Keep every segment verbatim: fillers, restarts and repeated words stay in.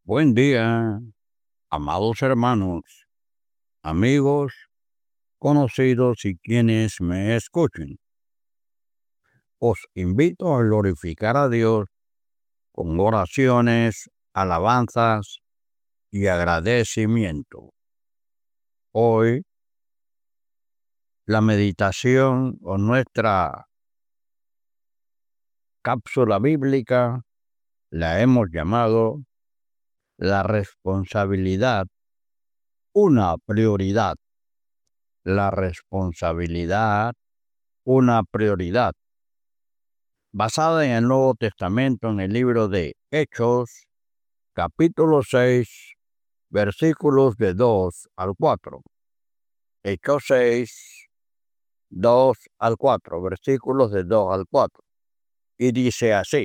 Buen día, amados hermanos, amigos, conocidos y quienes me escuchen. Os invito a glorificar a Dios con oraciones, alabanzas y agradecimiento. Hoy, la meditación o nuestra cápsula bíblica la hemos llamado la responsabilidad, una prioridad. La responsabilidad, una prioridad. Basada en el Nuevo Testamento, en el libro de Hechos, capítulo seis, versículos de dos al cuatro. Hechos seis, dos al cuatro, versículos de dos al cuatro. Y dice así: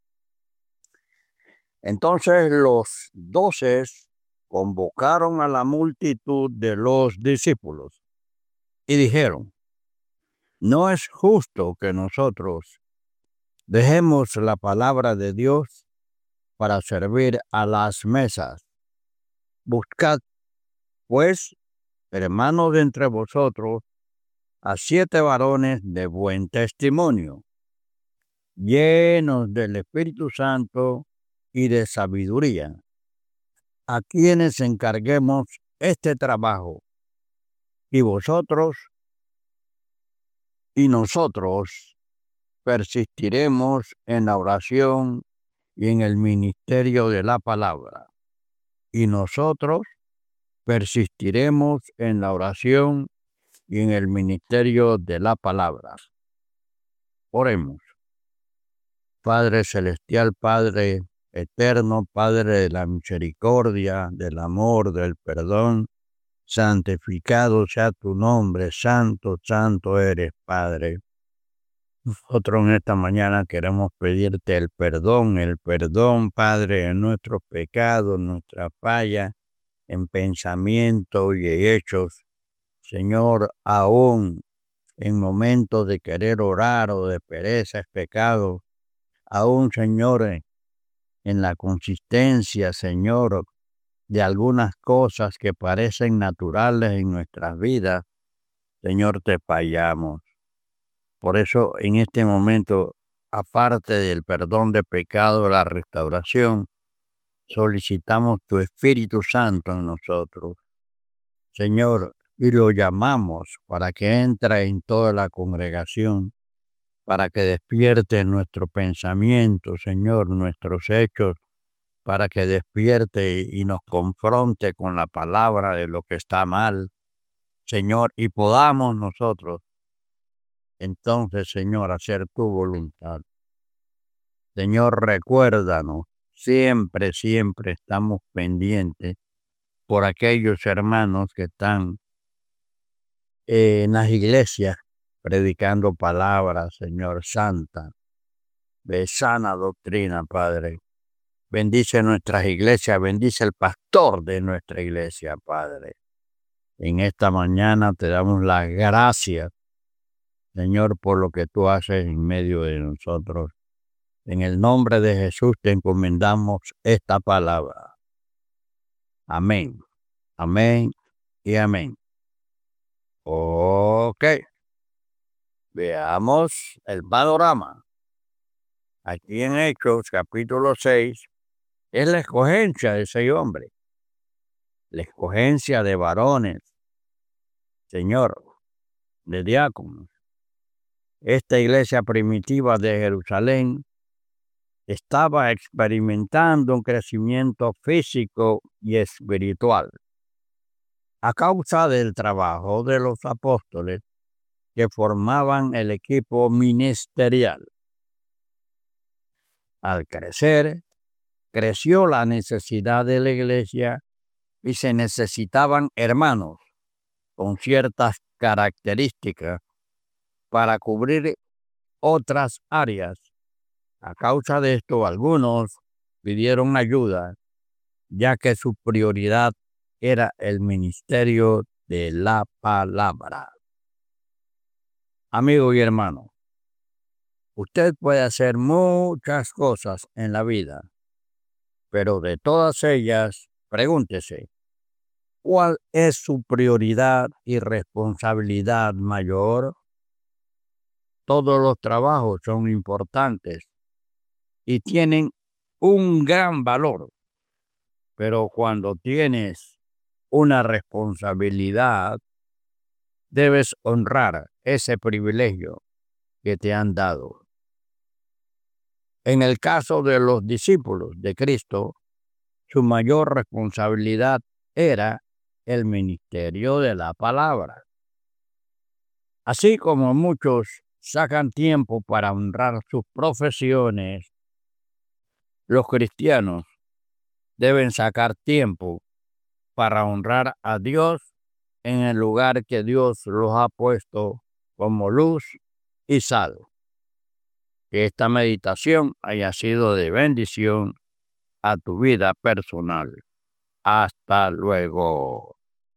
Entonces los doces convocaron a la multitud de los discípulos y dijeron: No es justo que nosotros dejemos la palabra de Dios para servir a las mesas. Buscad, pues, hermanos de entre vosotros, a siete varones de buen testimonio, llenos del Espíritu Santo y de sabiduría, a quienes encarguemos este trabajo, y vosotros y nosotros persistiremos en la oración y en el ministerio de la palabra. Y nosotros persistiremos en la oración y en el ministerio de la palabra. Oremos. Padre celestial, Padre eterno, Padre de la misericordia, del amor, del perdón, santificado sea tu nombre, santo, santo eres, Padre. Nosotros en esta mañana queremos pedirte el perdón, el perdón, Padre, en nuestros pecados, nuestra falla, en pensamiento y hechos. Señor, aún en momentos de querer orar o de pereza es pecado, aún, Señor, en la consistencia, Señor, de algunas cosas que parecen naturales en nuestras vidas, Señor, te fallamos. Por eso, en este momento, aparte del perdón de pecado, la restauración, solicitamos tu Espíritu Santo en nosotros, Señor, y lo llamamos para que entre en toda la congregación, para que despierte nuestro pensamiento, Señor, nuestros hechos, para que despierte y nos confronte con la palabra de lo que está mal, Señor, y podamos nosotros, entonces, Señor, hacer tu voluntad. Señor, recuérdanos, siempre, siempre estamos pendientes por aquellos hermanos que están en las iglesias predicando palabras, Señor, santa, de sana doctrina, Padre. Bendice nuestras iglesias, bendice el pastor de nuestra iglesia, Padre. En esta mañana te damos las gracias, Señor, por lo que tú haces en medio de nosotros. En el nombre de Jesús te encomendamos esta palabra. Amén, amén y amén. Ok, veamos el panorama. Aquí en Hechos, capítulo seis, es la escogencia de seis hombres, la escogencia de varones, Señor, de diáconos. Esta iglesia primitiva de Jerusalén estaba experimentando un crecimiento físico y espiritual a causa del trabajo de los apóstoles que formaban el equipo ministerial. Al crecer, creció la necesidad de la iglesia y se necesitaban hermanos con ciertas características para cubrir otras áreas. A causa de esto, algunos pidieron ayuda, ya que su prioridad era el ministerio de la palabra. Amigo y hermano, usted puede hacer muchas cosas en la vida, pero de todas ellas, pregúntese, ¿cuál es su prioridad y responsabilidad mayor? Todos los trabajos son importantes y tienen un gran valor, pero cuando tienes una responsabilidad, debes honrar ese privilegio que te han dado. En el caso de los discípulos de Cristo, su mayor responsabilidad era el ministerio de la palabra. Así como muchos sacan tiempo para honrar sus profesiones, los cristianos deben sacar tiempo para honrar a Dios en el lugar que Dios los ha puesto como luz y sal. Que esta meditación haya sido de bendición a tu vida personal. Hasta luego.